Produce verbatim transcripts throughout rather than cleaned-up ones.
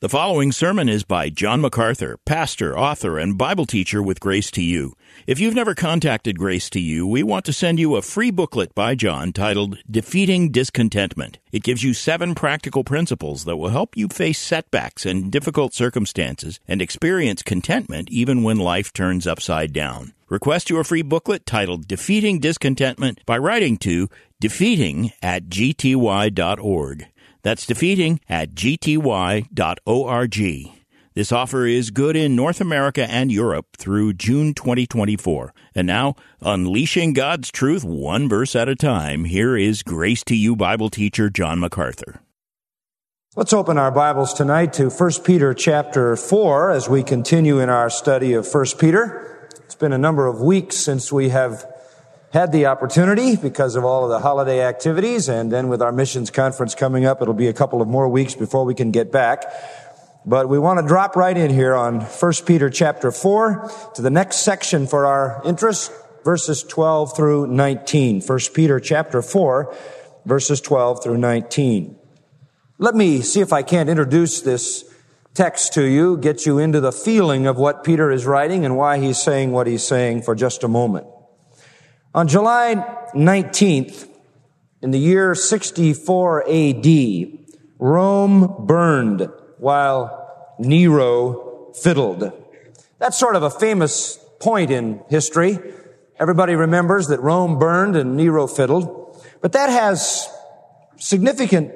The following sermon is by John MacArthur, pastor, author, and Bible teacher with Grace to You. If you've never contacted Grace to You, we want to send you a free booklet by John titled Defeating Discontentment. It gives you seven practical principles that will help you face setbacks and difficult circumstances and experience contentment even when life turns upside down. Request your free booklet titled Defeating Discontentment by writing to defeating at g t y dot org. That's defeating at g t y dot org. This offer is good in North America and Europe through June twenty twenty-four. And now, unleashing God's truth one verse at a time, here is Grace to You Bible teacher John MacArthur. Let's open our Bibles tonight to First Peter chapter four as we continue in our study of First Peter. It's been a number of weeks since we have had the opportunity because of all of the holiday activities, and then with our missions conference coming up, it'll be a couple of more weeks before we can get back. But we want to drop right in here on First Peter chapter four to the next section for our interest, verses twelve through nineteen. First Peter chapter four, verses twelve through nineteen. Let me see if I can't introduce this text to you, get you into the feeling of what Peter is writing and why he's saying what he's saying for just a moment. On July nineteenth, in the year sixty-four A D, Rome burned while Nero fiddled. That's sort of a famous point in history. Everybody remembers that Rome burned and Nero fiddled. But that has significant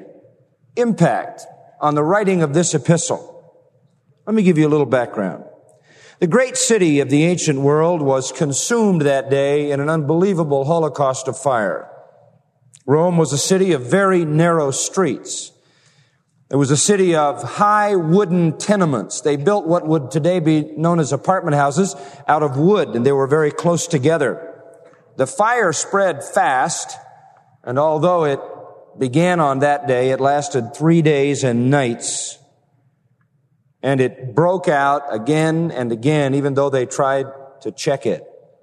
impact on the writing of this epistle. Let me give you a little background. The great city of the ancient world was consumed that day in an unbelievable holocaust of fire. Rome was a city of very narrow streets. It was a city of high wooden tenements. They built what would today be known as apartment houses out of wood, and they were very close together. The fire spread fast, and although it began on that day, it lasted three days and nights. And it broke out again and again, even though they tried to check it.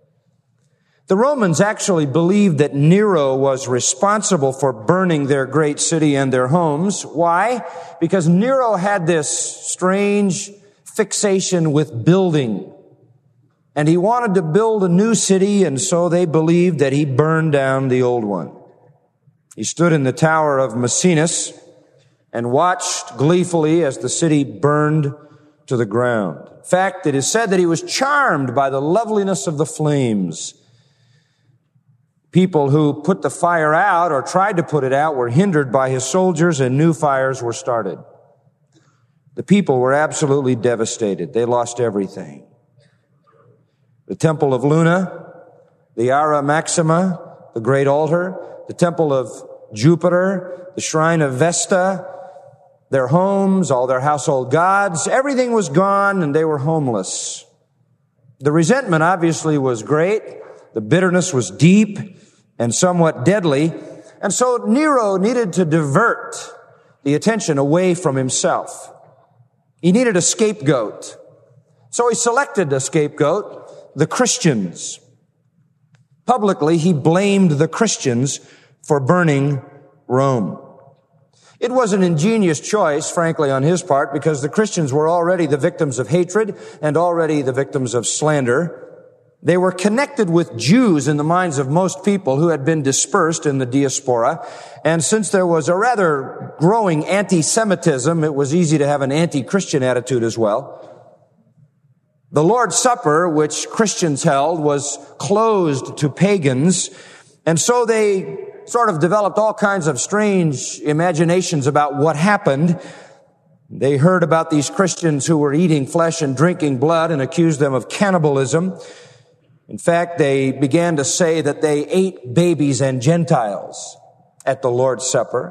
The Romans actually believed that Nero was responsible for burning their great city and their homes. Why? Because Nero had this strange fixation with building. And he wanted to build a new city, and so they believed that he burned down the old one. He stood in the tower of Maecenas and watched gleefully as the city burned to the ground. In fact, it is said that he was charmed by the loveliness of the flames. People who put the fire out or tried to put it out were hindered by his soldiers, and new fires were started. The people were absolutely devastated. They lost everything. The temple of Luna, the Ara Maxima, the great altar, the temple of Jupiter, the shrine of Vesta, their homes, all their household gods, everything was gone and they were homeless. The resentment obviously was great. The bitterness was deep and somewhat deadly. And so Nero needed to divert the attention away from himself. He needed a scapegoat. So he selected a scapegoat, the Christians. Publicly, he blamed the Christians for burning Rome. It was an ingenious choice, frankly, on his part, because the Christians were already the victims of hatred and already the victims of slander. They were connected with Jews in the minds of most people who had been dispersed in the diaspora. And since there was a rather growing anti-Semitism, it was easy to have an anti-Christian attitude as well. The Lord's Supper, which Christians held, was closed to pagans, and so they sort of developed all kinds of strange imaginations about what happened. They heard about these Christians who were eating flesh and drinking blood and accused them of cannibalism. In fact, they began to say that they ate babies and Gentiles at the Lord's Supper.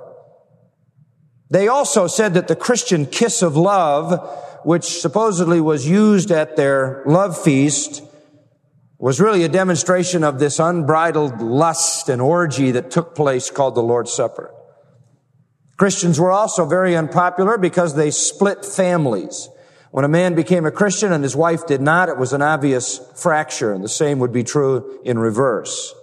They also said that the Christian kiss of love, which supposedly was used at their love feast, was really a demonstration of this unbridled lust and orgy that took place called the Lord's Supper. Christians were also very unpopular because they split families. When a man became a Christian and his wife did not, it was an obvious fracture, and the same would be true in reverse.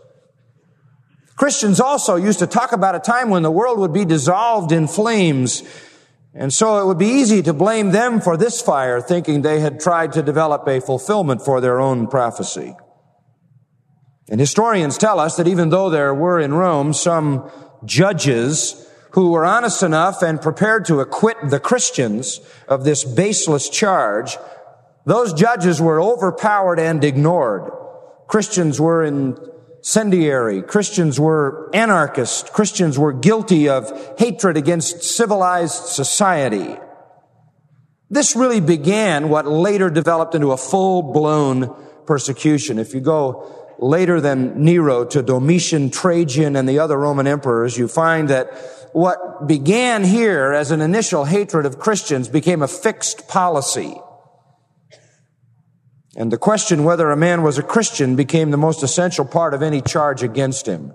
Christians also used to talk about a time when the world would be dissolved in flames. And so it would be easy to blame them for this fire, thinking they had tried to develop a fulfillment for their own prophecy. And historians tell us that even though there were in Rome some judges who were honest enough and prepared to acquit the Christians of this baseless charge, those judges were overpowered and ignored. Christians were incendiary. Christians were anarchist. Christians were guilty of hatred against civilized society. This really began what later developed into a full-blown persecution. If you go later than Nero to Domitian, Trajan, and the other Roman emperors, you find that what began here as an initial hatred of Christians became a fixed policy. And the question whether a man was a Christian became the most essential part of any charge against him.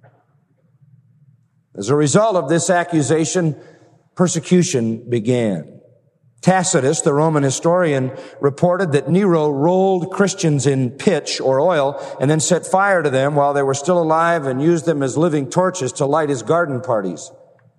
As a result of this accusation, persecution began. Tacitus, the Roman historian, reported that Nero rolled Christians in pitch or oil and then set fire to them while they were still alive and used them as living torches to light his garden parties.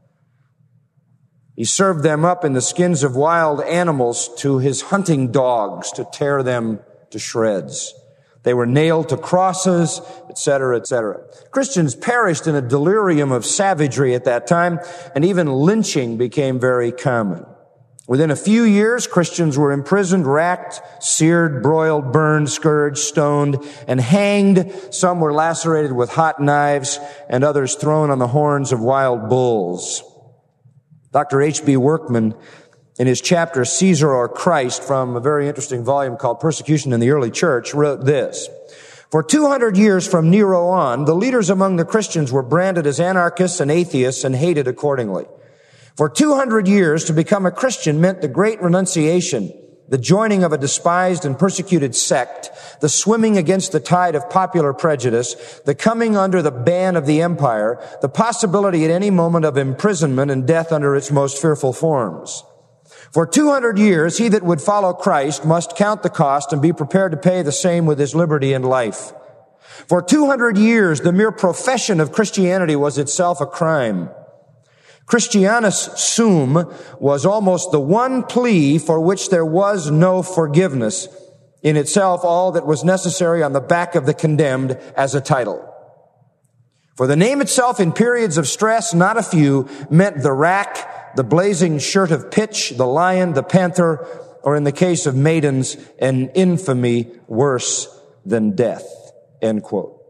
He served them up in the skins of wild animals to his hunting dogs to tear them to shreds. They were nailed to crosses, et cetera, et cetera. Christians perished in a delirium of savagery at that time, and even lynching became very common. Within a few years, Christians were imprisoned, racked, seared, broiled, burned, scourged, stoned, and hanged. Some were lacerated with hot knives, and others thrown on the horns of wild bulls. Doctor H B Workman, in his chapter, Caesar or Christ, from a very interesting volume called Persecution in the Early Church, wrote this: For two hundred years from Nero on, the leaders among the Christians were branded as anarchists and atheists and hated accordingly. For two hundred years, to become a Christian meant the great renunciation, the joining of a despised and persecuted sect, the swimming against the tide of popular prejudice, the coming under the ban of the empire, the possibility at any moment of imprisonment and death under its most fearful forms. For two hundred years, he that would follow Christ must count the cost and be prepared to pay the same with his liberty and life. For two hundred years, the mere profession of Christianity was itself a crime. Christianus sum was almost the one plea for which there was no forgiveness, in itself all that was necessary on the back of the condemned as a title. For the name itself in periods of stress, not a few, meant the rack, the blazing shirt of pitch, the lion, the panther, or in the case of maidens, an infamy worse than death. End quote.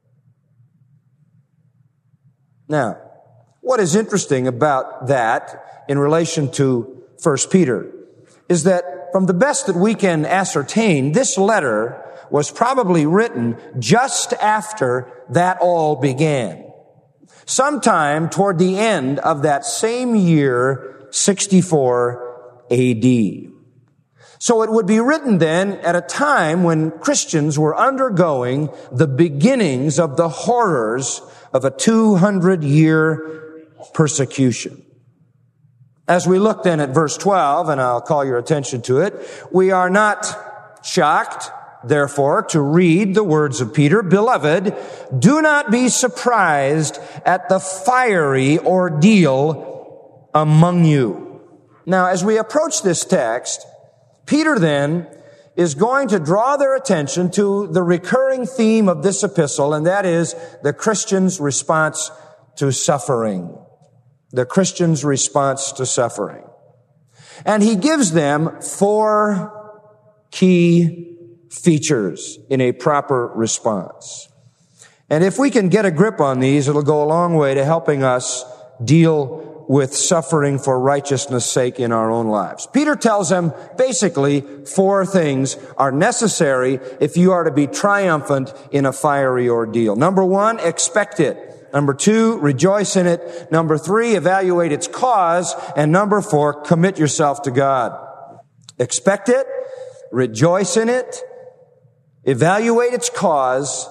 Now, what is interesting about that in relation to First Peter is that from the best that we can ascertain, this letter was probably written just after that all began. Sometime toward the end of that same year, sixty-four A D. So it would be written then at a time when Christians were undergoing the beginnings of the horrors of a two hundred year persecution. As we look then at verse twelve, and I'll call your attention to it, we are not shocked, therefore, to read the words of Peter, Beloved, do not be surprised at the fiery ordeal among you. Now, as we approach this text, Peter then is going to draw their attention to the recurring theme of this epistle, and that is the Christian's response to suffering. The Christian's response to suffering. And he gives them four key features in a proper response. And if we can get a grip on these, it'll go a long way to helping us deal with suffering for righteousness' sake in our own lives. Peter tells them basically four things are necessary if you are to be triumphant in a fiery ordeal. Number one, expect it. Number two, rejoice in it. Number three, evaluate its cause. And number four, commit yourself to God. Expect it, rejoice in it, evaluate its cause,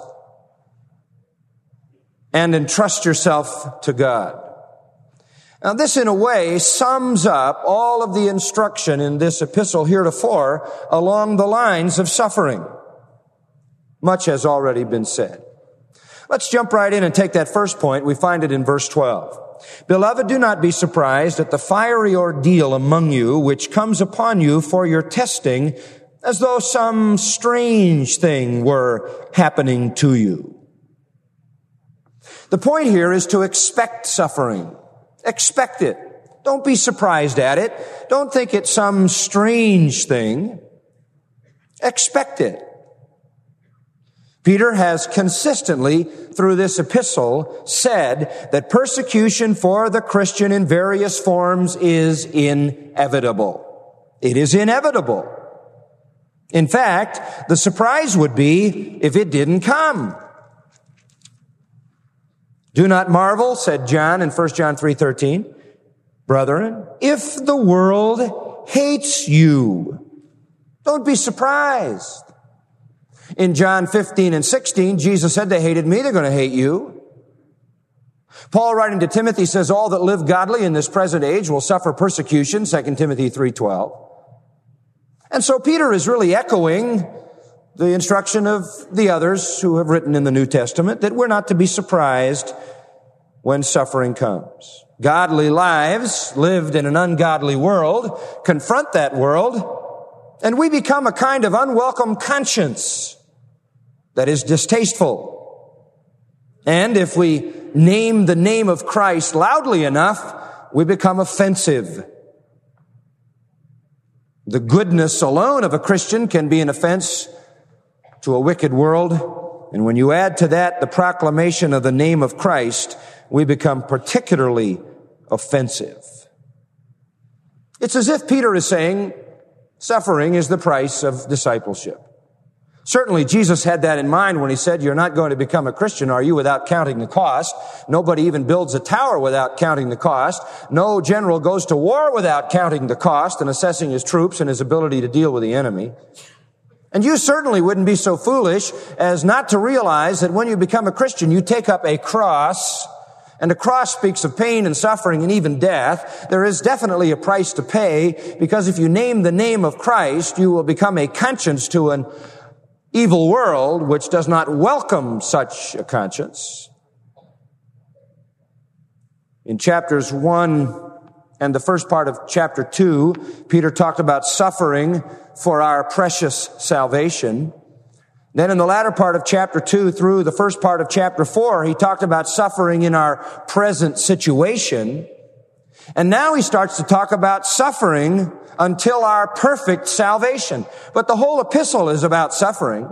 and entrust yourself to God. Now, this, in a way, sums up all of the instruction in this epistle heretofore along the lines of suffering. Much has already been said. Let's jump right in and take that first point. We find it in verse twelve. Beloved, do not be surprised at the fiery ordeal among you, which comes upon you for your testing, as though some strange thing were happening to you. The point here is to expect suffering. Expect it. Don't be surprised at it. Don't think it's some strange thing. Expect it. Peter has consistently, through this epistle, said that persecution for the Christian in various forms is inevitable. It is inevitable. In fact, the surprise would be if it didn't come. Do not marvel, said John in First John three thirteen, brethren, if the world hates you. Don't be surprised. In John fifteen and sixteen, Jesus said, they hated me, they're going to hate you. Paul, writing to Timothy, says, all that live godly in this present age will suffer persecution, Second Timothy three twelve. And so Peter is really echoing the instruction of the others who have written in the New Testament that we're not to be surprised when suffering comes. Godly lives lived in an ungodly world confront that world, and we become a kind of unwelcome conscience that is distasteful. And if we name the name of Christ loudly enough, we become offensive. The goodness alone of a Christian can be an offense to a wicked world. And when you add to that the proclamation of the name of Christ, we become particularly offensive. It's as if Peter is saying, suffering is the price of discipleship. Certainly, Jesus had that in mind when he said, you're not going to become a Christian, are you, without counting the cost? Nobody even builds a tower without counting the cost. No general goes to war without counting the cost and assessing his troops and his ability to deal with the enemy. And you certainly wouldn't be so foolish as not to realize that when you become a Christian, you take up a cross, and a cross speaks of pain and suffering and even death. There is definitely a price to pay, because if you name the name of Christ, you will become a conscience to an evil world which does not welcome such a conscience. In chapters one and the first part of chapter two, Peter talked about suffering for our precious salvation. Then in the latter part of chapter two through the first part of chapter four, he talked about suffering in our present situation. And now he starts to talk about suffering until our perfect salvation. But the whole epistle is about suffering.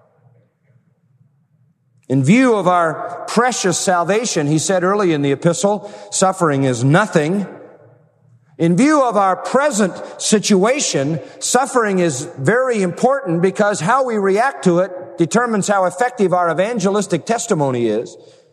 In view of our precious salvation, he said early in the epistle, suffering is nothing. In view of our present situation, suffering is very important, because how we react to it determines how effective our evangelistic testimony is.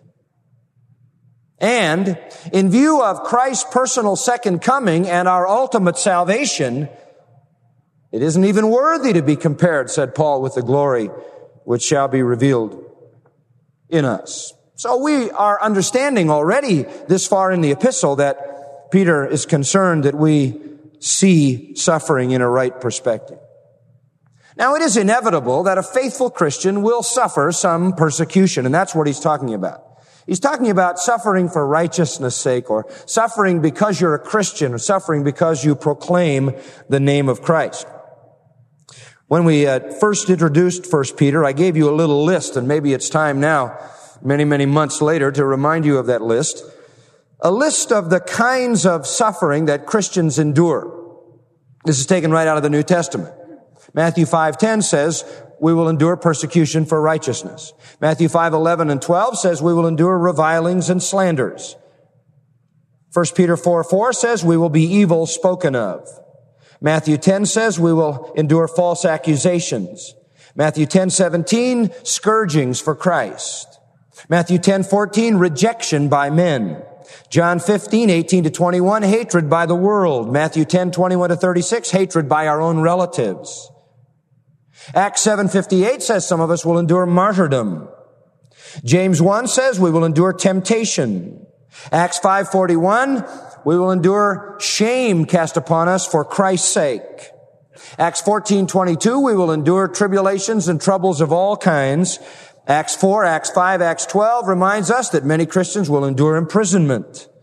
And in view of Christ's personal second coming and our ultimate salvation, it isn't even worthy to be compared, said Paul, with the glory which shall be revealed in us. So we are understanding already this far in the epistle that Peter is concerned that we see suffering in a right perspective. Now, it is inevitable that a faithful Christian will suffer some persecution, and that's what he's talking about. He's talking about suffering for righteousness' sake, or suffering because you're a Christian, or suffering because you proclaim the name of Christ. When we uh, first introduced First Peter, I gave you a little list, and maybe it's time now, many, many months later, to remind you of that list. A list of the kinds of suffering that Christians endure. This is taken right out of the New Testament. Matthew five ten says, we will endure persecution for righteousness. Matthew five eleven and twelve says we will endure revilings and slanders. First Peter four four says we will be evil spoken of. Matthew ten says we will endure false accusations. Matthew ten seventeen, scourgings for Christ. Matthew ten fourteen, rejection by men. John fifteen eighteen to twenty-one, hatred by the world. Matthew ten twenty-one to thirty-six, hatred by our own relatives. Acts seven fifty-eight says some of us will endure martyrdom. James one says we will endure temptation. Acts five forty-one, we will endure shame cast upon us for Christ's sake. Acts fourteen twenty-two, we will endure tribulations and troubles of all kinds. Acts four, Acts five, Acts twelve reminds us that many Christians will endure imprisonment.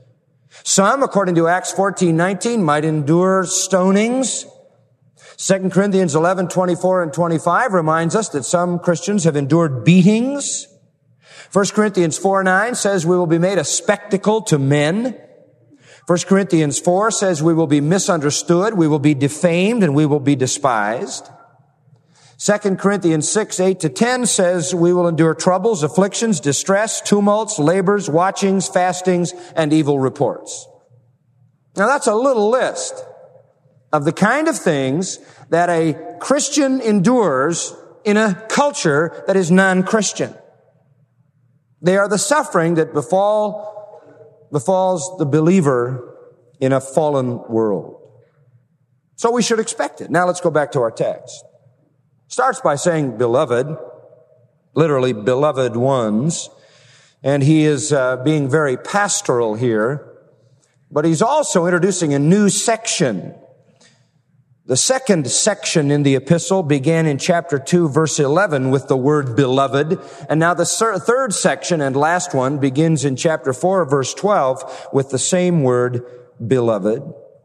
Some, according to Acts fourteen nineteen, might endure stonings. Second Corinthians eleven twenty-four and twenty-five reminds us that some Christians have endured beatings. First Corinthians four nine says we will be made a spectacle to men. First Corinthians four says we will be misunderstood, we will be defamed, and we will be despised. Second Corinthians six eight to ten says we will endure troubles, afflictions, distress, tumults, labors, watchings, fastings, and evil reports. Now that's a little list of the kind of things that a Christian endures in a culture that is non-Christian. They are the suffering that befall, befalls the believer in a fallen world. So we should expect it. Now let's go back to our text. Starts by saying beloved, literally beloved ones, and he is uh, being very pastoral here, but he's also introducing a new section. The second section in the epistle began in chapter two, verse eleven with the word beloved. And now the third section and last one begins in chapter four, verse twelve with the same word beloved.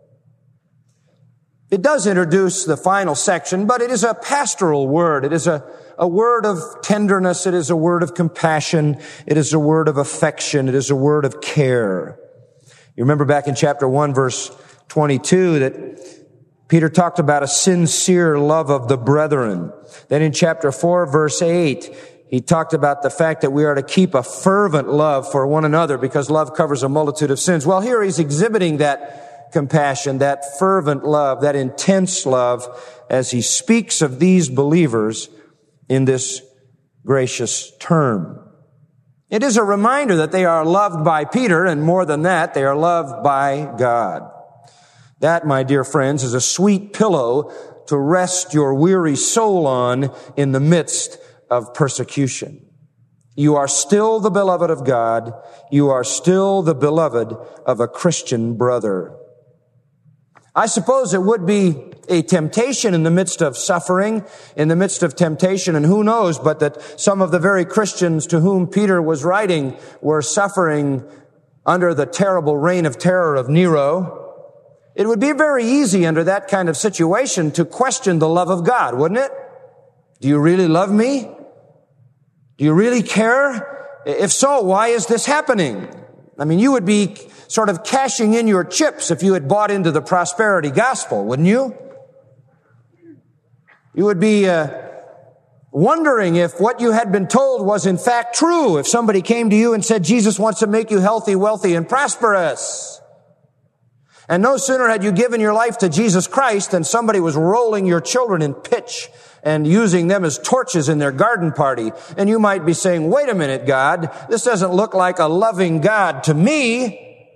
It does introduce the final section, but it is a pastoral word. It is a, a word of tenderness. It is a word of compassion. It is a word of affection. It is a word of care. You remember back in chapter one, verse twenty-two, that Peter talked about a sincere love of the brethren. Then in chapter four, verse eight, he talked about the fact that we are to keep a fervent love for one another because love covers a multitude of sins. Well, here he's exhibiting that compassion, that fervent love, that intense love as he speaks of these believers in this gracious term. It is a reminder that they are loved by Peter, and more than that, they are loved by God. That, my dear friends, is a sweet pillow to rest your weary soul on in the midst of persecution. You are still the beloved of God. You are still the beloved of a Christian brother. I suppose it would be a temptation in the midst of suffering, in the midst of temptation, and who knows, but that some of the very Christians to whom Peter was writing were suffering under the terrible reign of terror of Nero. It would be very easy under that kind of situation to question the love of God, wouldn't it? Do you really love me? Do you really care? If so, why is this happening? I mean, you would be sort of cashing in your chips if you had bought into the prosperity gospel, wouldn't you? You would be uh, wondering if what you had been told was in fact true. If somebody came to you and said, Jesus wants to make you healthy, wealthy, and prosperous. And no sooner had you given your life to Jesus Christ than somebody was rolling your children in pitch and using them as torches in their garden party. And you might be saying, wait a minute, God, this doesn't look like a loving God to me.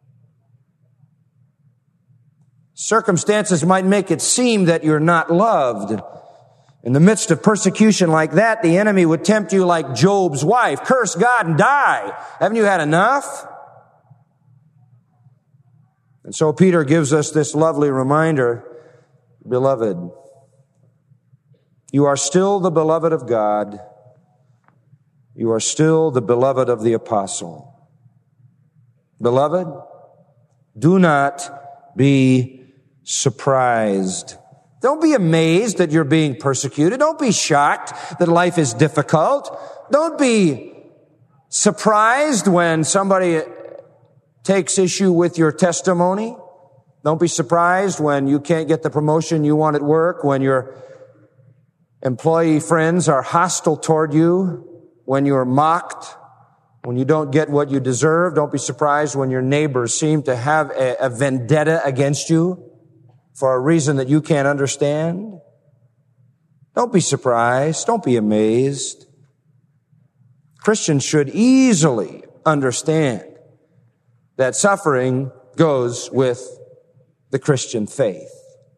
Circumstances might make it seem that you're not loved. In the midst of persecution like that, the enemy would tempt you like Job's wife. Curse God and die. Haven't you had enough? And so Peter gives us this lovely reminder, beloved, you are still the beloved of God. You are still the beloved of the apostle. Beloved, do not be surprised. Don't be amazed that you're being persecuted. Don't be shocked that life is difficult. Don't be surprised when somebody takes issue with your testimony. Don't be surprised when you can't get the promotion you want at work, when your employee friends are hostile toward you, when you're mocked, when you don't get what you deserve. Don't be surprised when your neighbors seem to have a, a vendetta against you for a reason that you can't understand. Don't be surprised. Don't be amazed. Christians should easily understand that suffering goes with the Christian faith.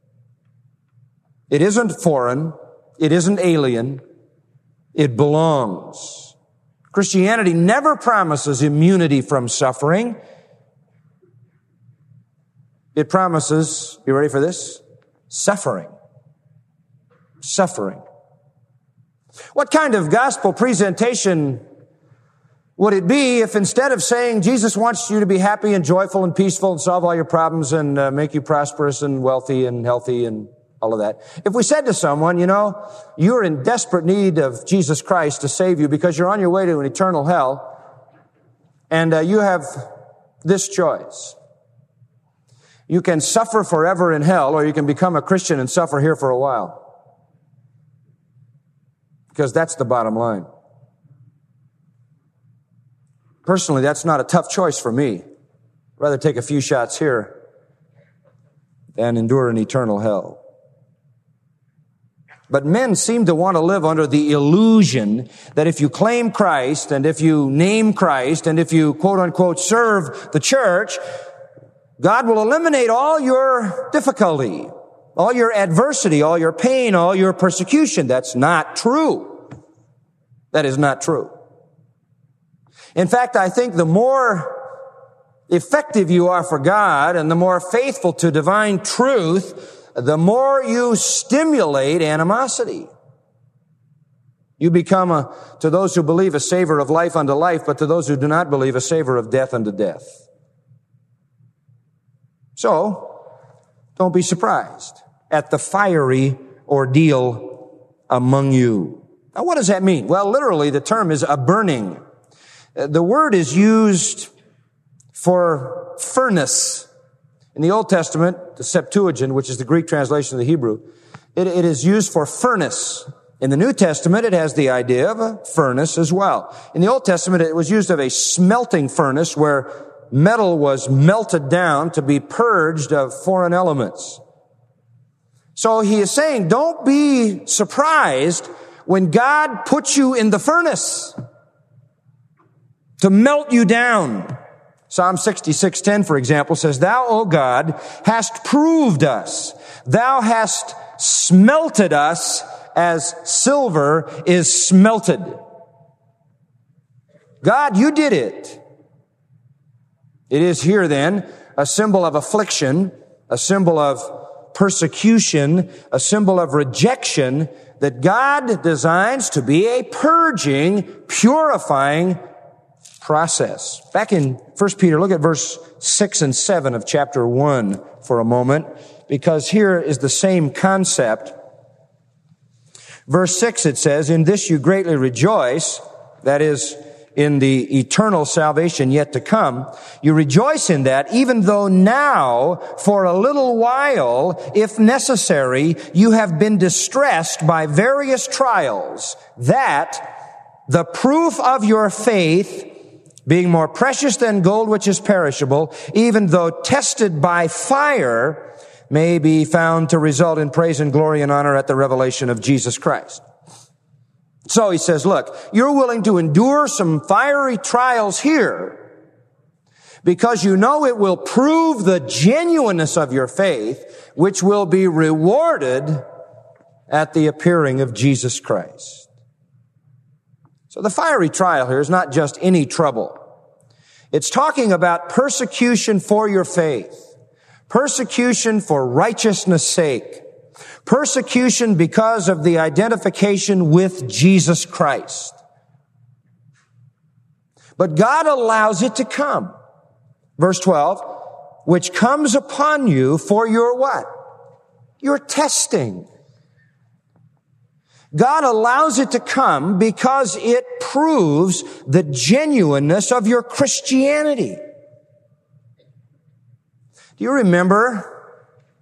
It isn't foreign. It isn't alien. It belongs. Christianity never promises immunity from suffering. It promises, you ready for this? Suffering. Suffering. What kind of gospel presentation would it be if instead of saying Jesus wants you to be happy and joyful and peaceful and solve all your problems and uh, make you prosperous and wealthy and healthy and all of that, if we said to someone, you know, you're in desperate need of Jesus Christ to save you because you're on your way to an eternal hell, and uh, you have this choice. You can suffer forever in hell, or you can become a Christian and suffer here for a while. Because that's the bottom line. Personally, that's not a tough choice for me. I'd rather take a few shots here than endure an eternal hell. But men seem to want to live under the illusion that if you claim Christ, and if you name Christ, and if you quote unquote serve the church, God will eliminate all your difficulty, all your adversity, all your pain, all your persecution. That's not true. That is not true. In fact, I think the more effective you are for God and the more faithful to divine truth, the more you stimulate animosity. You become, a, to those who believe, a savor of life unto life, but to those who do not believe, a savor of death unto death. So, don't be surprised at the fiery ordeal among you. Now, what does that mean? Well, literally, the term is a burning. The word is used for furnace. In the Old Testament, the Septuagint, which is the Greek translation of the Hebrew, it, it is used for furnace. In the New Testament, it has the idea of a furnace as well. In the Old Testament, it was used of a smelting furnace where metal was melted down to be purged of foreign elements. So he is saying, don't be surprised when God puts you in the furnace to melt you down. Psalm sixty-six ten, for example, says, Thou, O God, hast proved us. Thou hast smelted us as silver is smelted. God, you did it. It is here then a symbol of affliction, a symbol of persecution, a symbol of rejection that God designs to be a purging, purifying process. Back in First Peter, look at verse six and seven of chapter one for a moment, because here is the same concept. Verse six, it says, In this you greatly rejoice, that is, in the eternal salvation yet to come. You rejoice in that, even though now, for a little while, if necessary, you have been distressed by various trials, that the proof of your faith, being more precious than gold which is perishable, even though tested by fire, may be found to result in praise and glory and honor at the revelation of Jesus Christ. So he says, look, you're willing to endure some fiery trials here because you know it will prove the genuineness of your faith, which will be rewarded at the appearing of Jesus Christ. So the fiery trial here is not just any trouble. It's talking about persecution for your faith, persecution for righteousness' sake, persecution because of the identification with Jesus Christ. But God allows it to come. Verse twelve, which comes upon you for your what? Your testing. God allows it to come because it proves the genuineness of your Christianity. Do you remember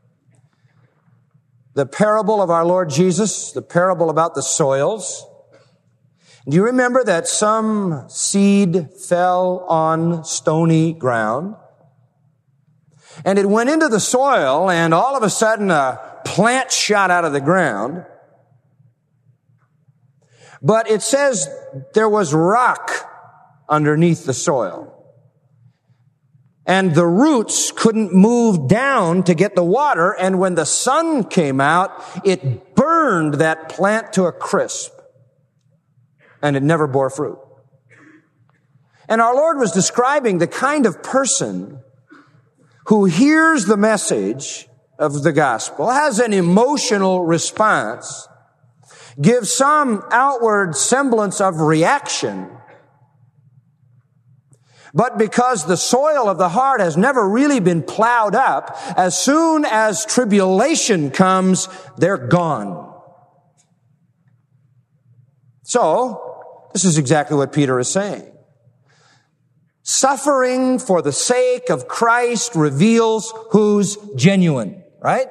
the parable of our Lord Jesus, the parable about the soils? Do you remember that some seed fell on stony ground? And it went into the soil, and all of a sudden a plant shot out of the ground. But it says there was rock underneath the soil. And the roots couldn't move down to get the water, and when the sun came out, it burned that plant to a crisp. And it never bore fruit. And our Lord was describing the kind of person who hears the message of the gospel, has an emotional response, gives some outward semblance of reaction, But because the soil of the heart has never really been plowed up, as soon as tribulation comes, they're gone. So, this is exactly what Peter is saying. Suffering for the sake of Christ reveals who's genuine, right?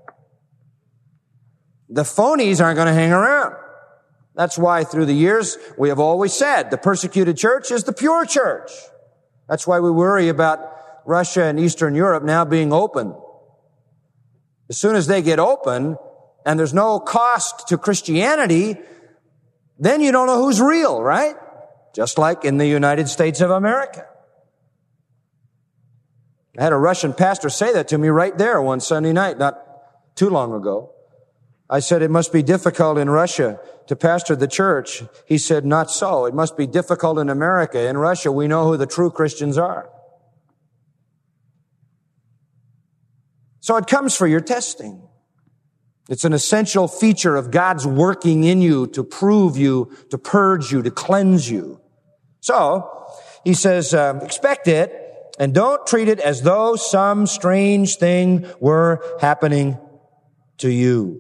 The phonies aren't going to hang around. That's why through the years we have always said the persecuted church is the pure church. That's why we worry about Russia and Eastern Europe now being open. As soon as they get open and there's no cost to Christianity, then you don't know who's real, right? Just like in the United States of America. I had a Russian pastor say that to me right there one Sunday night, not too long ago. I said, it must be difficult in Russia to pastor the church. He said, not so. It must be difficult in America. In Russia, we know who the true Christians are. So it comes for your testing. It's an essential feature of God's working in you to prove you, to purge you, to cleanse you. So, he says, um, expect it and don't treat it as though some strange thing were happening to you.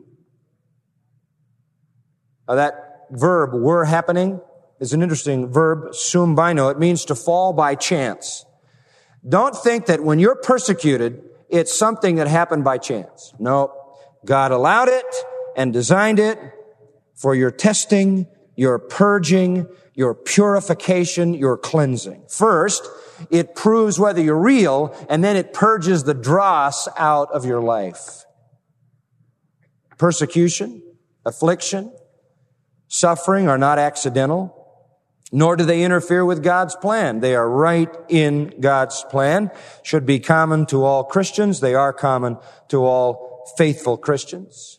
Now that verb, were happening, is an interesting verb, sum bino. It means to fall by chance. Don't think that when you're persecuted, it's something that happened by chance. No, God allowed it and designed it for your testing, your purging, your purification, your cleansing. First, it proves whether you're real, and then it purges the dross out of your life. Persecution, affliction, suffering are not accidental, nor do they interfere with God's plan. They are right in God's plan. Should be common to all Christians. They are common to all faithful Christians.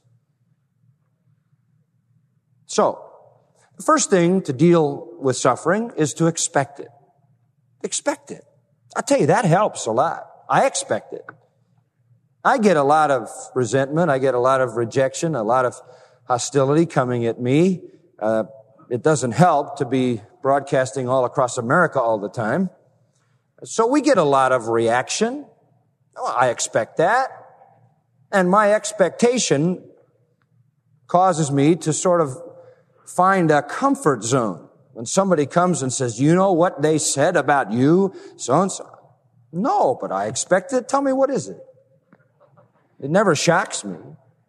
So, the first thing to deal with suffering is to expect it. Expect it. I'll tell you, that helps a lot. I expect it. I get a lot of resentment. I get a lot of rejection, a lot of hostility coming at me. Uh, it doesn't help to be broadcasting all across America all the time. So we get a lot of reaction. Oh, I expect that. And my expectation causes me to sort of find a comfort zone. When somebody comes and says, you know what they said about you, so-and-so. No, but I expect it. Tell me, what is it? It never shocks me.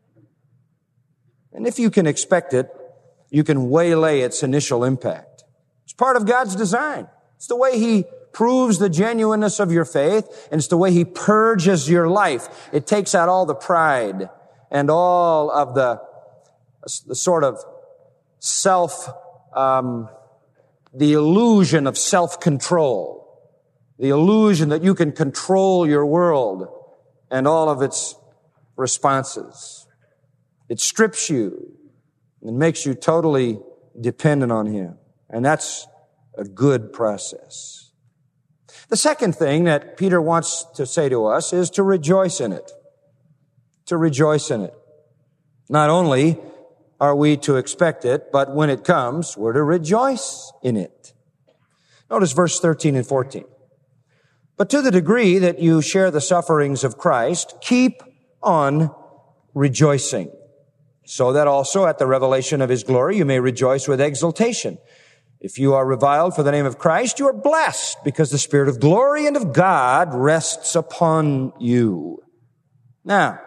And if you can expect it, you can waylay its initial impact. It's part of God's design. It's the way He proves the genuineness of your faith, and it's the way He purges your life. It takes out all the pride and all of the, the sort of self, um, the illusion of self-control, the illusion that you can control your world and all of its responses. It strips you and makes you totally dependent on Him. And that's a good process. The second thing that Peter wants to say to us is to rejoice in it. To rejoice in it. Not only are we to expect it, but when it comes, we're to rejoice in it. Notice verse thirteen and fourteen. But to the degree that you share the sufferings of Christ, keep on rejoicing, so that also at the revelation of His glory you may rejoice with exultation. If you are reviled for the name of Christ, you are blessed, because the Spirit of glory and of God rests upon you. Now,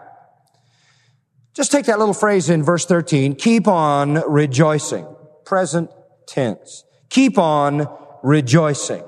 just take that little phrase in verse thirteen, keep on rejoicing. Present tense. Keep on rejoicing.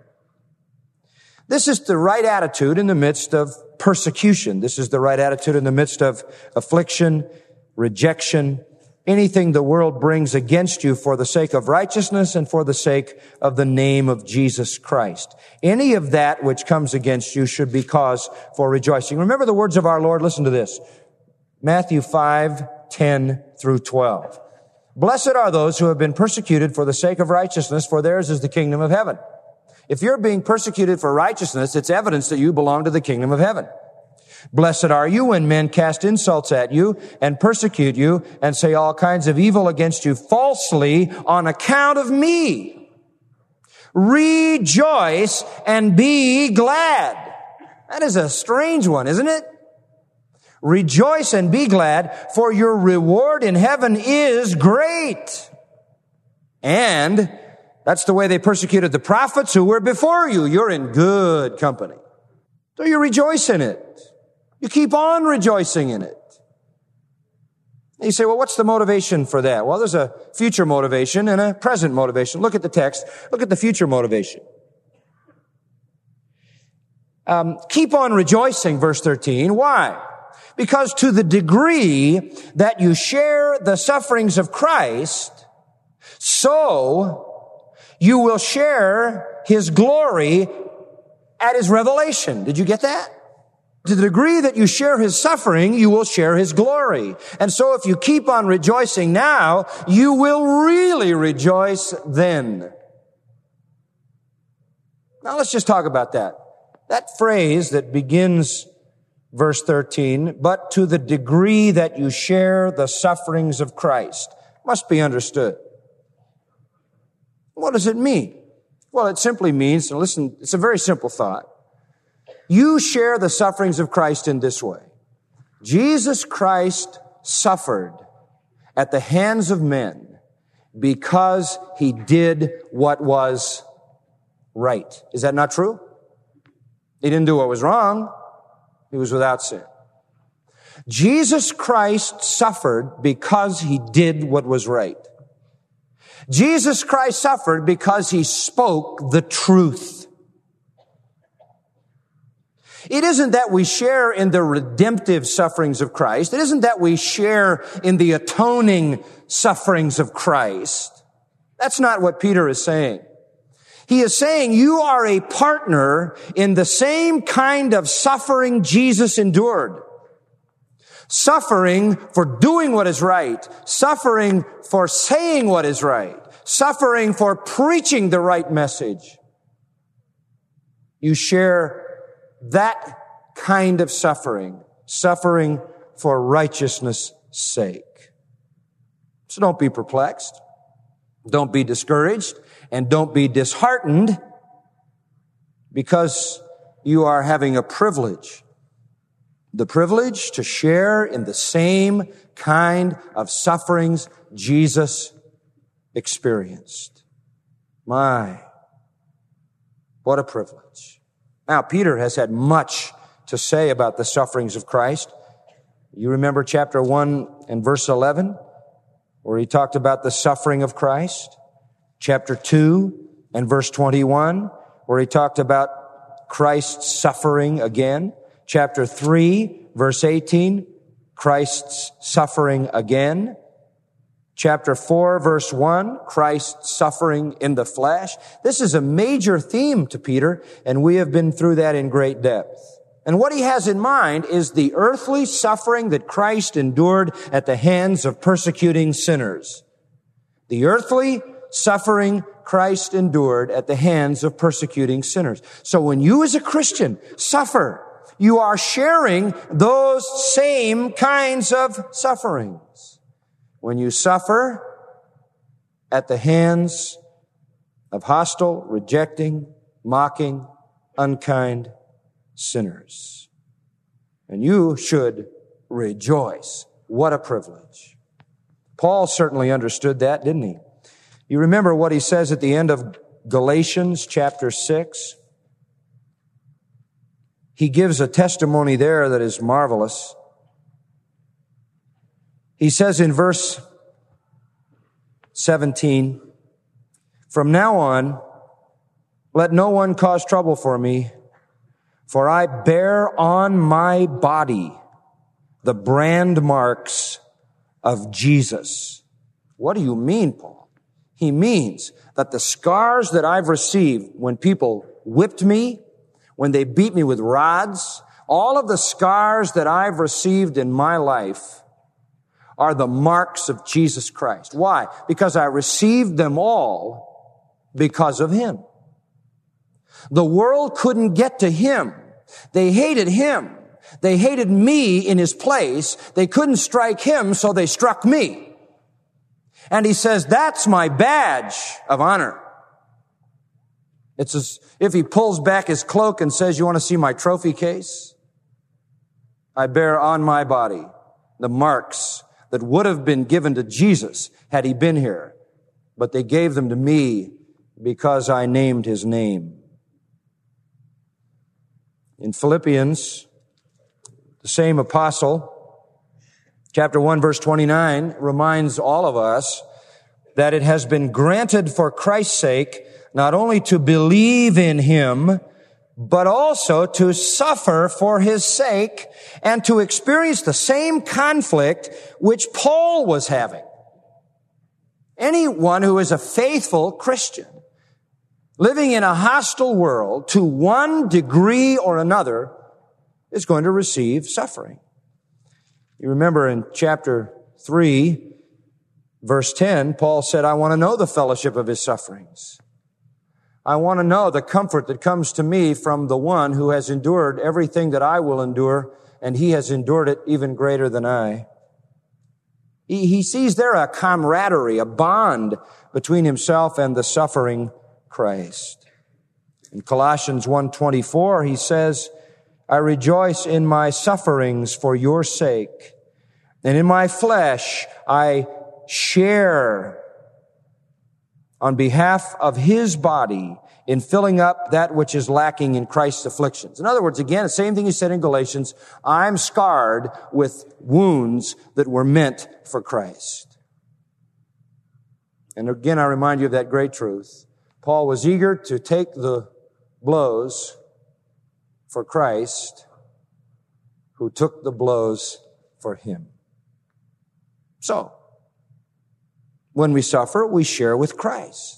This is the right attitude in the midst of persecution. This is the right attitude in the midst of affliction, rejection, anything the world brings against you for the sake of righteousness and for the sake of the name of Jesus Christ. Any of that which comes against you should be cause for rejoicing. Remember the words of our Lord. Listen to this. Matthew five, ten through twelve. Blessed are those who have been persecuted for the sake of righteousness, for theirs is the kingdom of heaven. If you're being persecuted for righteousness, it's evidence that you belong to the kingdom of heaven. Blessed are you when men cast insults at you and persecute you and say all kinds of evil against you falsely on account of me. Rejoice and be glad. That is a strange one, isn't it? Rejoice and be glad, for your reward in heaven is great. And that's the way they persecuted the prophets who were before you. You're in good company. So you rejoice in it. You keep on rejoicing in it. You say, well, what's the motivation for that? Well, there's a future motivation and a present motivation. Look at the text. Look at the future motivation. Um, keep on rejoicing, verse thirteen. Why? Because to the degree that you share the sufferings of Christ, so you will share His glory at His revelation. Did you get that? To the degree that you share His suffering, you will share His glory. And so if you keep on rejoicing now, you will really rejoice then. Now let's just talk about that. That phrase that begins verse thirteen, but to the degree that you share the sufferings of Christ, must be understood. What does it mean? Well, it simply means, and listen, it's a very simple thought. You share the sufferings of Christ in this way. Jesus Christ suffered at the hands of men because He did what was right. Is that not true? He didn't do what was wrong. He was without sin. Jesus Christ suffered because He did what was right. Jesus Christ suffered because He spoke the truth. It isn't that we share in the redemptive sufferings of Christ. It isn't that we share in the atoning sufferings of Christ. That's not what Peter is saying. He is saying you are a partner in the same kind of suffering Jesus endured. Suffering for doing what is right. Suffering for saying what is right. Suffering for preaching the right message. You share that kind of suffering. Suffering for righteousness' sake. So don't be perplexed. Don't be discouraged. And don't be disheartened because you are having a privilege. The privilege to share in the same kind of sufferings Jesus experienced. My, what a privilege. Now, Peter has had much to say about the sufferings of Christ. You remember chapter one and verse eleven, where he talked about the suffering of Christ. Chapter two and verse twenty-one, where he talked about Christ's suffering again. Chapter three, verse eighteen, Christ's suffering again. Chapter four, verse one, Christ's suffering in the flesh. This is a major theme to Peter, and we have been through that in great depth. And what he has in mind is the earthly suffering that Christ endured at the hands of persecuting sinners. The earthly suffering Christ endured at the hands of persecuting sinners. So when you as a Christian suffer, you are sharing those same kinds of sufferings. When you suffer at the hands of hostile, rejecting, mocking, unkind sinners. And you should rejoice. What a privilege. Paul certainly understood that, didn't he? You remember what he says at the end of Galatians chapter six? He gives a testimony there that is marvelous. He says in verse seventeen, "From now on, let no one cause trouble for me, for I bear on my body the brand marks of Jesus." What do you mean, Paul? He means that the scars that I've received when people whipped me, when they beat me with rods, all of the scars that I've received in my life are the marks of Jesus Christ. Why? Because I received them all because of Him. The world couldn't get to Him. They hated Him. They hated me in His place. They couldn't strike Him, so they struck me. And He says, that's my badge of honor. It's as if he pulls back his cloak and says, you want to see my trophy case? I bear on my body the marks that would have been given to Jesus had he been here, but they gave them to me because I named his name. In Philippians, the same apostle, chapter one, verse twenty-nine, reminds all of us that it has been granted for Christ's sake not only to believe in him, but also to suffer for his sake and to experience the same conflict which Paul was having. Anyone who is a faithful Christian, living in a hostile world to one degree or another, is going to receive suffering. You remember in chapter three, verse ten, Paul said, I want to know the fellowship of his sufferings. I want to know the comfort that comes to me from the one who has endured everything that I will endure, and he has endured it even greater than I. He, he sees there a camaraderie, a bond between himself and the suffering Christ. In Colossians one twenty-four, he says, I rejoice in my sufferings for your sake, and in my flesh I share on behalf of his body in filling up that which is lacking in Christ's afflictions. In other words, again, the same thing he said in Galatians, I'm scarred with wounds that were meant for Christ. And again, I remind you of that great truth. Paul was eager to take the blows for Christ, who took the blows for him. So, when we suffer, we share with Christ.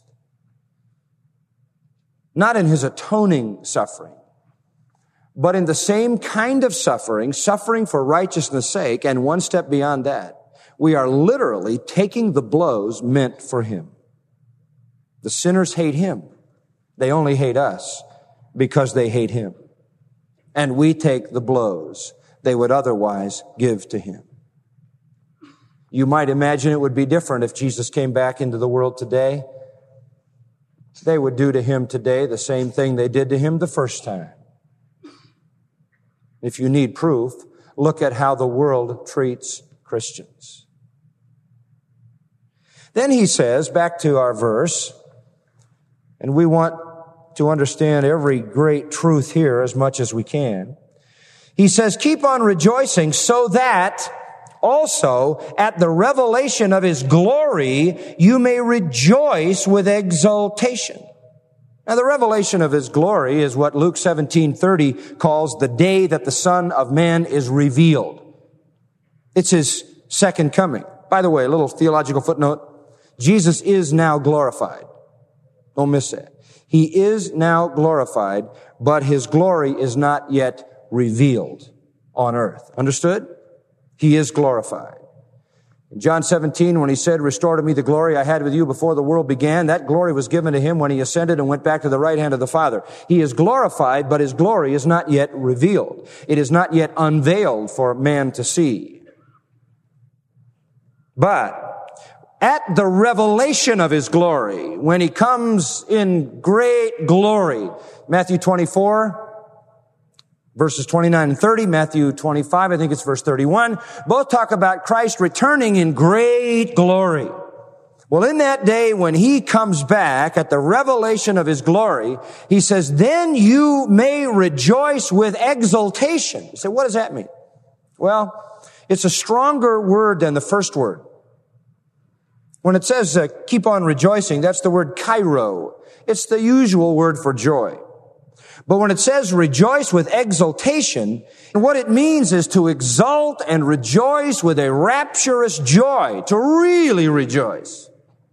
Not in his atoning suffering, but in the same kind of suffering, suffering for righteousness' sake, and one step beyond that, we are literally taking the blows meant for him. The sinners hate him. They only hate us because they hate him. And we take the blows they would otherwise give to him. You might imagine it would be different if Jesus came back into the world today. They would do to him today the same thing they did to him the first time. If you need proof, look at how the world treats Christians. Then he says, back to our verse, and we want to understand every great truth here as much as we can. He says, keep on rejoicing so that also at the revelation of his glory you may rejoice with exultation. Now the revelation of his glory is what Luke seventeen thirty calls the day that the Son of Man is revealed. It's his second coming. By the way, a little theological footnote. Jesus is now glorified. Don't miss that. He is now glorified, but his glory is not yet revealed on earth. Understood? He is glorified. In John seventeen, when he said, restore to me the glory I had with you before the world began, that glory was given to him when he ascended and went back to the right hand of the Father. He is glorified, but his glory is not yet revealed. It is not yet unveiled for man to see. But at the revelation of his glory, when he comes in great glory, Matthew twenty-four, verses twenty-nine and thirty, Matthew twenty-five, I think it's verse thirty-one, both talk about Christ returning in great glory. Well, in that day when he comes back at the revelation of his glory, he says, then you may rejoice with exultation. You say, what does that mean? Well, it's a stronger word than the first word. When it says, uh, keep on rejoicing, that's the word kairo. It's the usual word for joy. But when it says rejoice with exultation, what it means is to exult and rejoice with a rapturous joy, to really rejoice.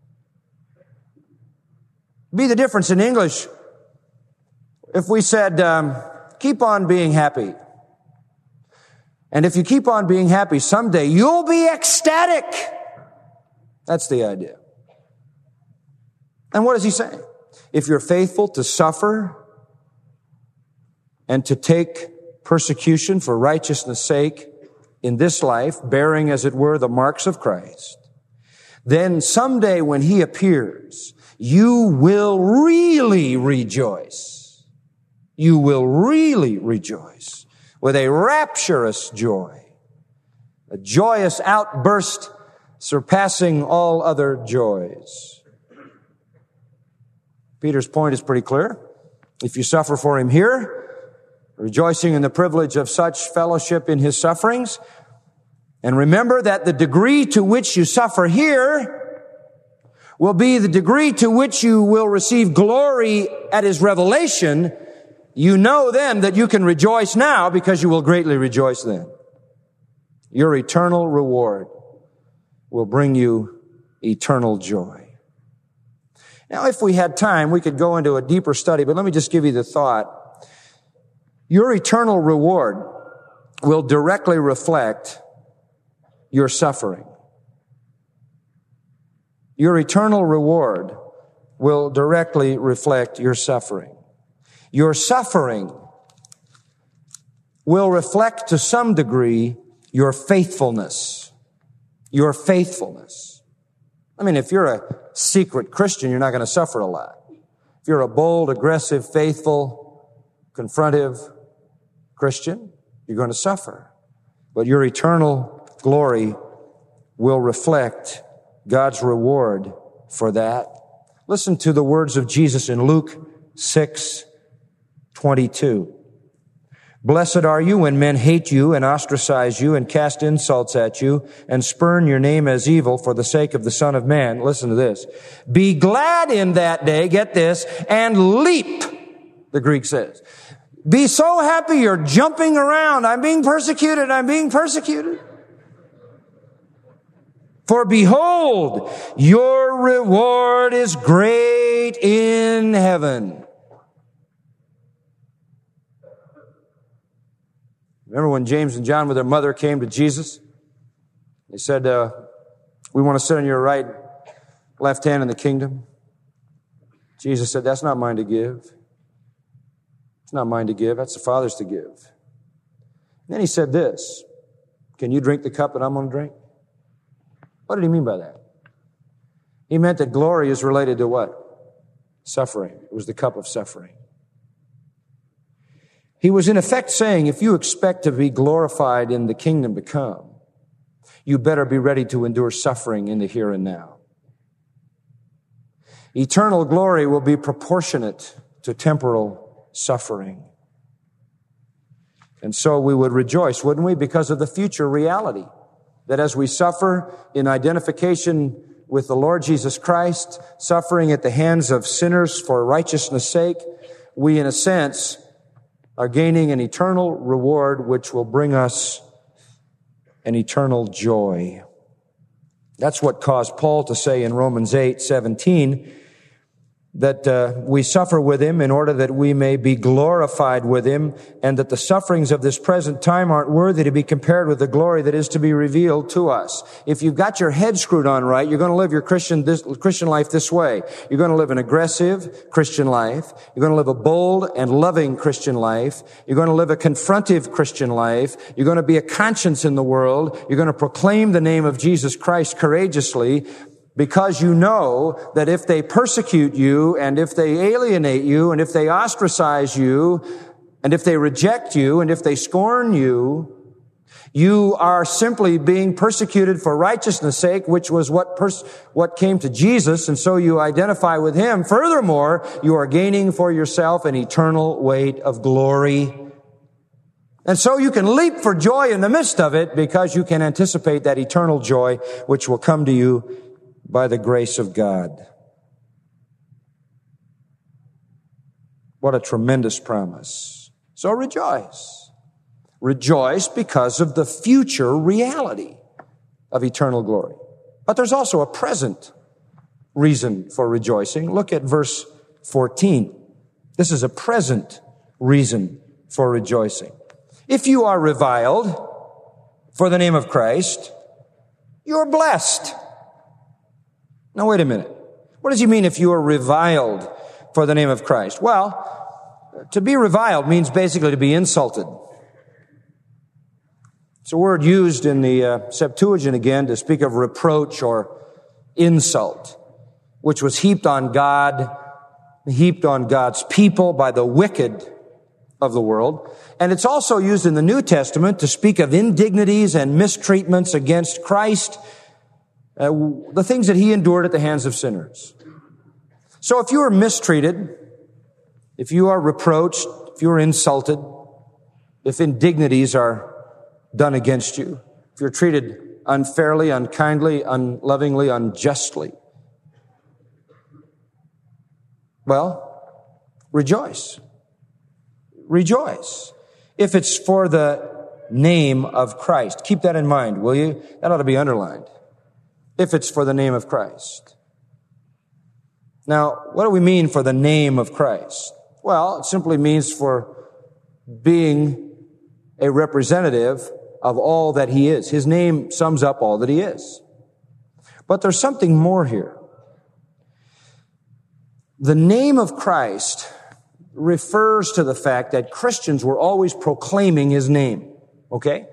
Be the difference in English if we said, um, keep on being happy. And if you keep on being happy, someday you'll be ecstatic. That's the idea. And what is he saying? If you're faithful to suffer and to take persecution for righteousness' sake in this life, bearing, as it were, the marks of Christ, then someday when He appears, you will really rejoice. You will really rejoice with a rapturous joy, a joyous outburst surpassing all other joys. Peter's point is pretty clear. If you suffer for Him here, rejoicing in the privilege of such fellowship in His sufferings, and remember that the degree to which you suffer here will be the degree to which you will receive glory at His revelation. You know then that you can rejoice now because you will greatly rejoice then. Your eternal reward will bring you eternal joy. Now, if we had time, we could go into a deeper study, but let me just give you the thought. Your eternal reward will directly reflect your suffering. Your eternal reward will directly reflect your suffering. Your suffering will reflect to some degree your faithfulness. Your faithfulness. I mean, if you're a secret Christian, you're not going to suffer a lot. If you're a bold, aggressive, faithful, confrontive Christian, you're going to suffer. But your eternal glory will reflect God's reward for that. Listen to the words of Jesus in Luke six twenty-two. Blessed are you when men hate you and ostracize you and cast insults at you and spurn your name as evil for the sake of the Son of Man. Listen to this. Be glad in that day, get this, and leap, the Greek says. Be so happy you're jumping around. I'm being persecuted. I'm being persecuted. For behold, your reward is great in heaven. Remember when James and John with their mother came to Jesus? They said, uh, we want to sit on your right, left hand in the kingdom. Jesus said, that's not mine to give. It's not mine to give. That's the Father's to give. And then he said this, can you drink the cup that I'm going to drink? What did he mean by that? He meant that glory is related to what? Suffering. It was the cup of suffering. He was in effect saying, if you expect to be glorified in the kingdom to come, you better be ready to endure suffering in the here and now. Eternal glory will be proportionate to temporal suffering. And so we would rejoice, wouldn't we? Because of the future reality. That as we suffer in identification with the Lord Jesus Christ, suffering at the hands of sinners for righteousness' sake, we, in a sense, are gaining an eternal reward which will bring us an eternal joy. That's what caused Paul to say in Romans eight seventeen that uh, we suffer with Him in order that we may be glorified with Him, and that the sufferings of this present time aren't worthy to be compared with the glory that is to be revealed to us. If you've got your head screwed on right, you're going to live your Christian this, Christian life this way. You're going to live an aggressive Christian life. You're going to live a bold and loving Christian life. You're going to live a confrontive Christian life. You're going to be a conscience in the world. You're going to proclaim the name of Jesus Christ courageously, because you know that if they persecute you, and if they alienate you, and if they ostracize you, and if they reject you, and if they scorn you, you are simply being persecuted for righteousness' sake, which was what pers- what came to Jesus, and so you identify with Him. Furthermore, you are gaining for yourself an eternal weight of glory. And so you can leap for joy in the midst of it, because you can anticipate that eternal joy which will come to you by the grace of God. What a tremendous promise. So rejoice. Rejoice because of the future reality of eternal glory. But there's also a present reason for rejoicing. Look at verse fourteen. This is a present reason for rejoicing. If you are reviled for the name of Christ, you're blessed. Now, wait a minute. What does he mean if you are reviled for the name of Christ? Well, to be reviled means basically to be insulted. It's a word used in the uh, Septuagint again to speak of reproach or insult, which was heaped on God, heaped on God's people by the wicked of the world. And it's also used in the New Testament to speak of indignities and mistreatments against Christ, uh, the things that he endured at the hands of sinners. So if you are mistreated, if you are reproached, if you are insulted, if indignities are done against you, if you're treated unfairly, unkindly, unlovingly, unjustly, well, rejoice. Rejoice. If it's for the name of Christ. Keep that in mind, will you? That ought to be underlined. If it's for the name of Christ. Now, what do we mean for the name of Christ? Well, it simply means for being a representative of all that he is. His name sums up all that he is. But there's something more here. The name of Christ refers to the fact that Christians were always proclaiming his name. Okay?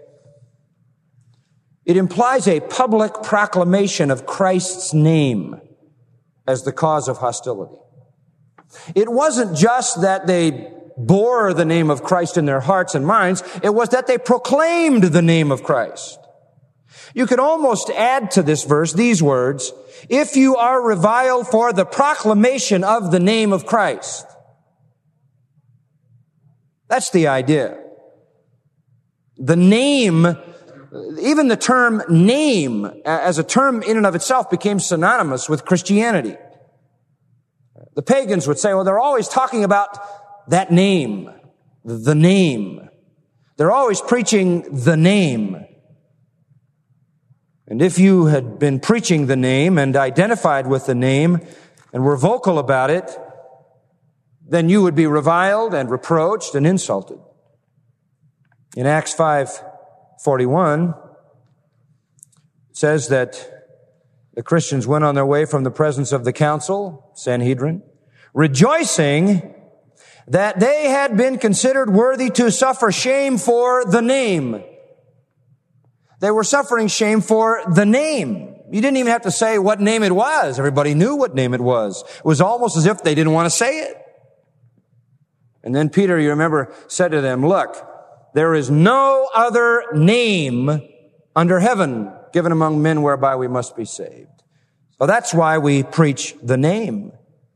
It implies a public proclamation of Christ's name as the cause of hostility. It wasn't just that they bore the name of Christ in their hearts and minds. It was that they proclaimed the name of Christ. You could almost add to this verse these words, if you are reviled for the proclamation of the name of Christ. That's the idea. The name, even the term name as a term in and of itself became synonymous with Christianity. The pagans would say, well, they're always talking about that name, the name. They're always preaching the name. And if you had been preaching the name and identified with the name and were vocal about it, then you would be reviled and reproached and insulted. In Acts five forty-one, it says that the Christians went on their way from the presence of the council, Sanhedrin, rejoicing that they had been considered worthy to suffer shame for the name. They were suffering shame for the name. You didn't even have to say what name it was. Everybody knew what name it was. It was almost as if they didn't want to say it. And then Peter, you remember, said to them, look, there is no other name under heaven given among men whereby we must be saved. So that's why we preach the name.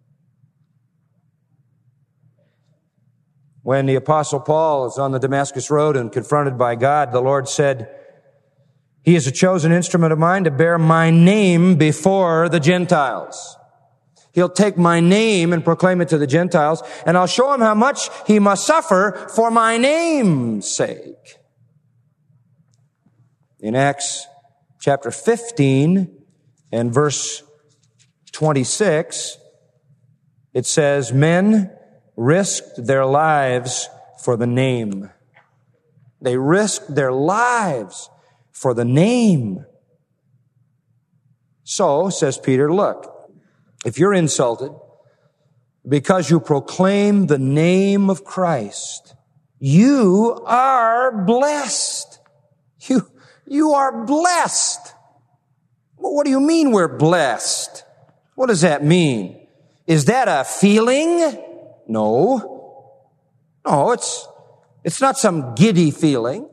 When the Apostle Paul is on the Damascus Road and confronted by God, the Lord said, he is a chosen instrument of mine to bear my name before the Gentiles. He'll take my name and proclaim it to the Gentiles, and I'll show him how much he must suffer for my name's sake. In Acts chapter fifteen and verse twenty-six, it says, men risked their lives for the name. They risked their lives for the name. So, says Peter, look, if you're insulted because you proclaim the name of Christ, you are blessed. You, you are blessed. What do you mean we're blessed? What does that mean? Is that a feeling? No. No, it's, it's not some giddy feeling.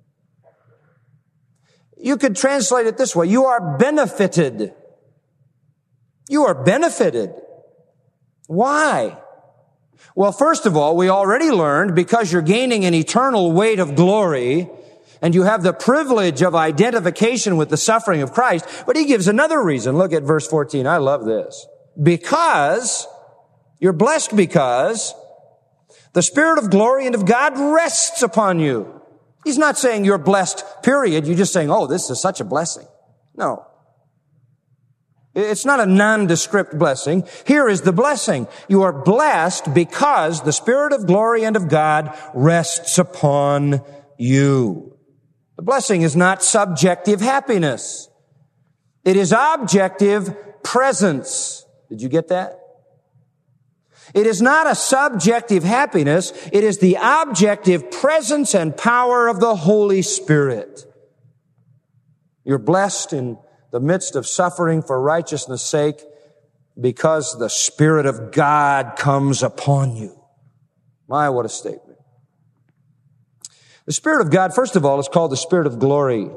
You could translate it this way. You are benefited. You are benefited. Why? Well, first of all, we already learned because you're gaining an eternal weight of glory and you have the privilege of identification with the suffering of Christ. But he gives another reason. Look at verse fourteen. I love this. Because, you're blessed because the Spirit of glory and of God rests upon you. He's not saying you're blessed, period. You're just saying, oh, this is such a blessing. No. It's not a nondescript blessing. Here is the blessing. You are blessed because the Spirit of glory and of God rests upon you. The blessing is not subjective happiness. It is objective presence. Did you get that? It is not a subjective happiness. It is the objective presence and power of the Holy Spirit. You're blessed in the midst of suffering for righteousness' sake, because the Spirit of God comes upon you. My, what a statement. The Spirit of God, first of all, is called the Spirit of glory.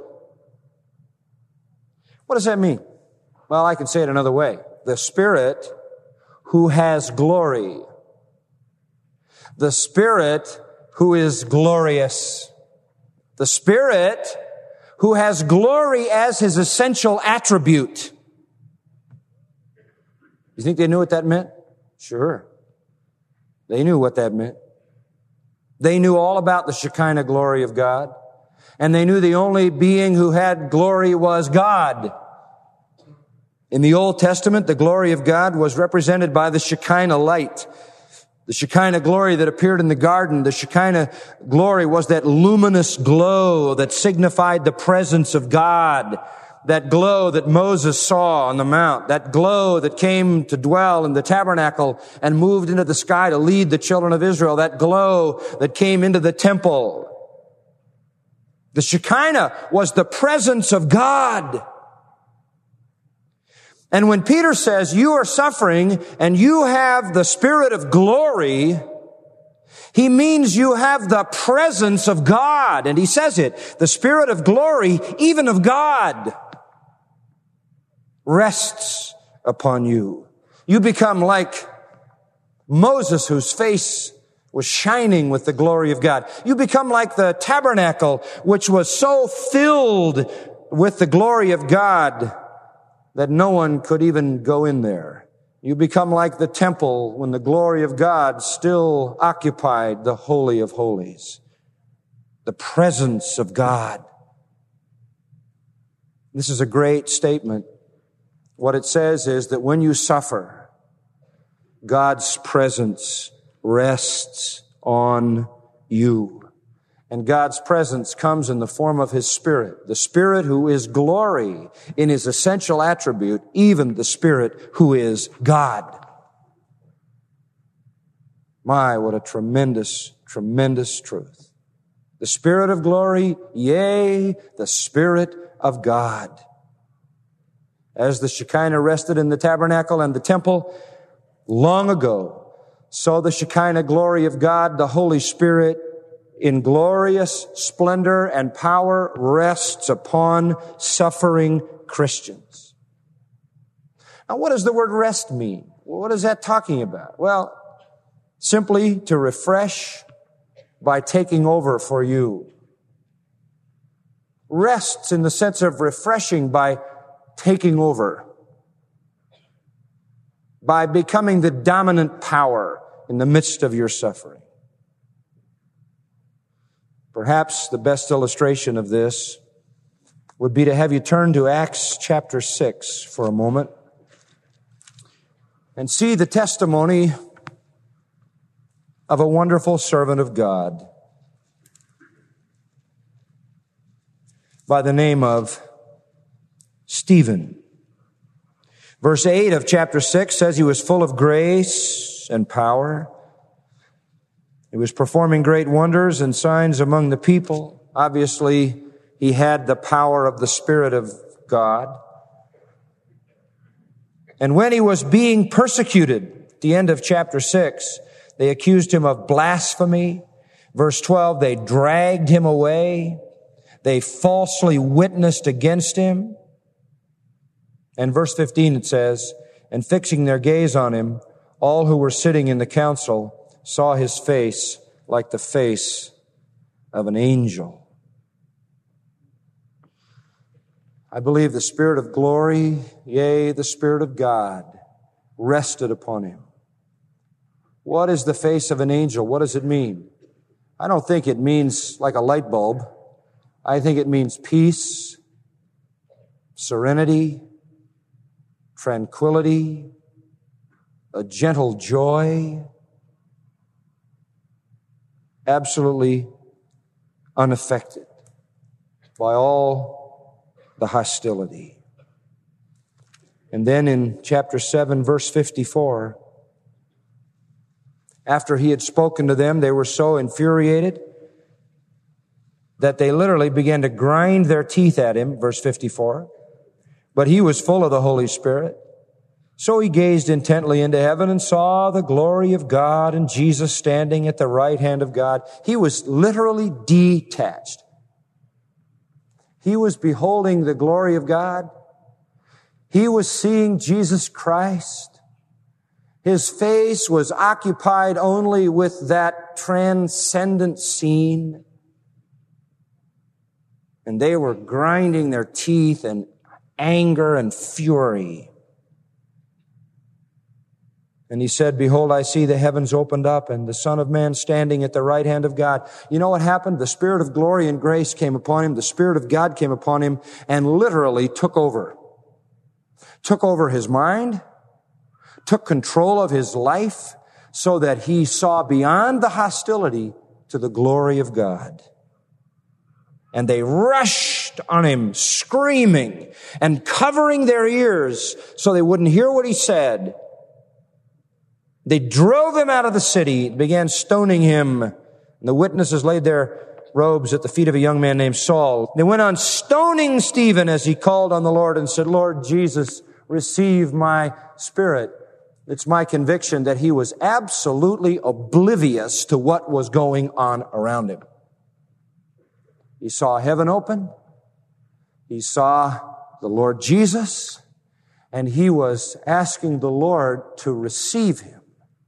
What does that mean? Well, I can say it another way. The Spirit who has glory. The Spirit who is glorious. The Spirit who has glory as His essential attribute. You think they knew what that meant? Sure. They knew what that meant. They knew all about the Shekinah glory of God. And they knew the only being who had glory was God. In the Old Testament, the glory of God was represented by the Shekinah light. The Shekinah glory that appeared in the garden, the Shekinah glory was that luminous glow that signified the presence of God. That glow that Moses saw on the mount, that glow that came to dwell in the tabernacle and moved into the sky to lead the children of Israel, that glow that came into the temple. The Shekinah was the presence of God. And when Peter says you are suffering and you have the Spirit of glory, he means you have the presence of God. And he says it, the Spirit of glory, even of God, rests upon you. You become like Moses, whose face was shining with the glory of God. You become like the tabernacle, which was so filled with the glory of God that no one could even go in there. You become like the temple when the glory of God still occupied the Holy of Holies. The presence of God. This is a great statement. What it says is that when you suffer, God's presence rests on you. And God's presence comes in the form of His Spirit, the Spirit who is glory in His essential attribute, even the Spirit who is God. My, what a tremendous, tremendous truth. The Spirit of glory, yea, the Spirit of God. As the Shekinah rested in the tabernacle and the temple long ago, so the Shekinah glory of God, the Holy Spirit, in glorious splendor and power, rests upon suffering Christians. Now, what does the word rest mean? What is that talking about? Well, simply to refresh by taking over for you. Rests in the sense of refreshing by taking over, by becoming the dominant power in the midst of your suffering. Perhaps the best illustration of this would be to have you turn to Acts chapter six for a moment and see the testimony of a wonderful servant of God by the name of Stephen. Verse eight of chapter six says he was full of grace and power. He was performing great wonders and signs among the people. Obviously, he had the power of the Spirit of God. And when he was being persecuted, at the end of chapter six, they accused him of blasphemy. Verse twelve, they dragged him away. They falsely witnessed against him. And verse fifteen, it says, and fixing their gaze on him, all who were sitting in the council saw his face like the face of an angel. I believe the Spirit of glory, yea, the Spirit of God, rested upon him. What is the face of an angel? What does it mean? I don't think it means like a light bulb. I think it means peace, serenity, tranquility, a gentle joy, absolutely unaffected by all the hostility. And then in chapter seven, verse fifty-four, after he had spoken to them, they were so infuriated that they literally began to grind their teeth at him, verse fifty-four. but he was full of the Holy Spirit. So he gazed intently into heaven and saw the glory of God and Jesus standing at the right hand of God. He was literally detached. He was beholding the glory of God. He was seeing Jesus Christ. His face was occupied only with that transcendent scene. And they were grinding their teeth in anger and fury. And he said, "Behold, I see the heavens opened up and the Son of Man standing at the right hand of God." You know what happened? The Spirit of glory and grace came upon him. The Spirit of God came upon him and literally took over. Took over his mind, took control of his life so that he saw beyond the hostility to the glory of God. And they rushed on him, screaming and covering their ears so they wouldn't hear what he said. They drove him out of the city, began stoning him. And the witnesses laid their robes at the feet of a young man named Saul. They went on stoning Stephen as he called on the Lord and said, "Lord Jesus, receive my spirit." It's my conviction that he was absolutely oblivious to what was going on around him. He saw heaven open. He saw the Lord Jesus, and he was asking the Lord to receive him,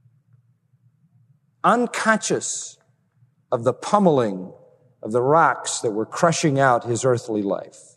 unconscious of the pummeling of the rocks that were crushing out his earthly life.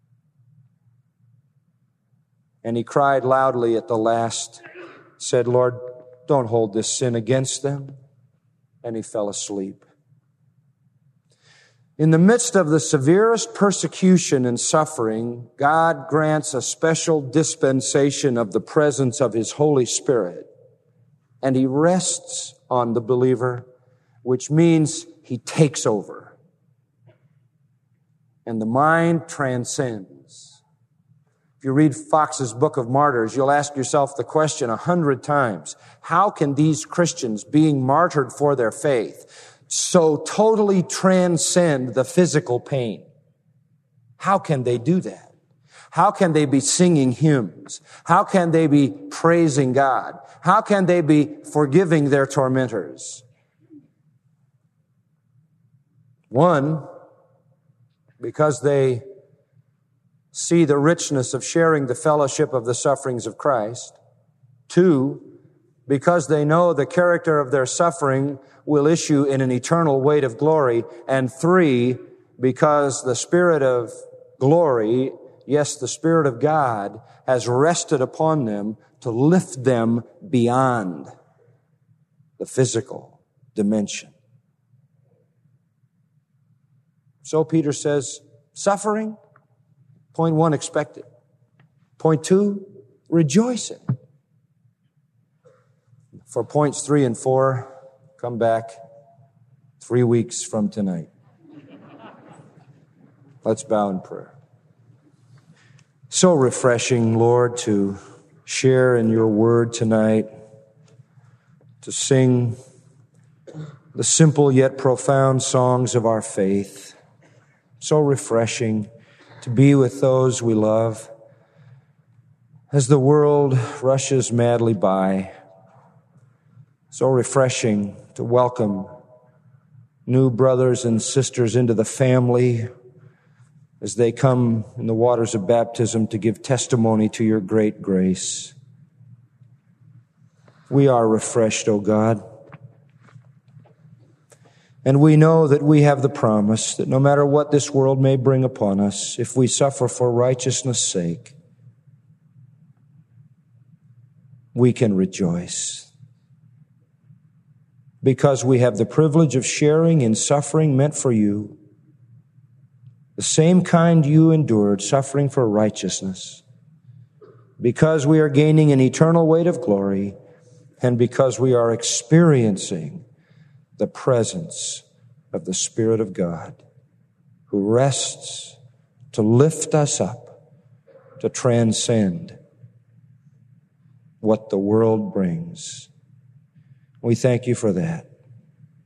And he cried loudly at the last, said, "Lord, don't hold this sin against them." And he fell asleep. In the midst of the severest persecution and suffering, God grants a special dispensation of the presence of his Holy Spirit. And he rests on the believer, which means he takes over. And the mind transcends. If you read Fox's Book of Martyrs, you'll ask yourself the question a hundred times, how can these Christians, being martyred for their faith, so totally transcend the physical pain? How can they do that? How can they be singing hymns? How can they be praising God? How can they be forgiving their tormentors? One, because they see the richness of sharing the fellowship of the sufferings of Christ. Two, because they know the character of their suffering will issue in an eternal weight of glory. And three, because the Spirit of glory, yes, the Spirit of God, has rested upon them to lift them beyond the physical dimension. So Peter says, suffering, point one, expect it. Point two, rejoice in it. For points three and four, come back three weeks from tonight. Let's bow in prayer. So refreshing, Lord, to share in your word tonight, to sing the simple yet profound songs of our faith. So refreshing to be with those we love as the world rushes madly by. So refreshing to welcome new brothers and sisters into the family as they come in the waters of baptism to give testimony to your great grace. We are refreshed, O God. And we know that we have the promise that no matter what this world may bring upon us, if we suffer for righteousness' sake, we can rejoice. Because we have the privilege of sharing in suffering meant for you, the same kind you endured, suffering for righteousness. Because we are gaining an eternal weight of glory, and because we are experiencing the presence of the Spirit of God, who rests to lift us up, to transcend what the world brings. We thank you for that.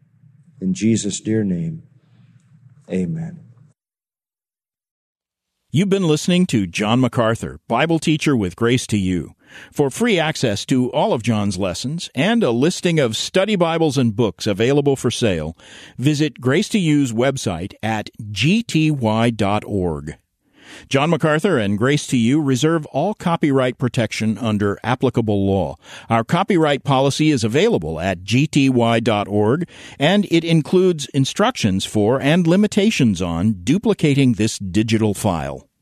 In Jesus' dear name, amen. You've been listening to John MacArthur, Bible teacher with Grace to You. For free access to all of John's lessons and a listing of study Bibles and books available for sale, visit Grace to You's website at g t y dot org. John MacArthur and Grace to You reserve all copyright protection under applicable law. Our copyright policy is available at g t y dot org, and it includes instructions for and limitations on duplicating this digital file.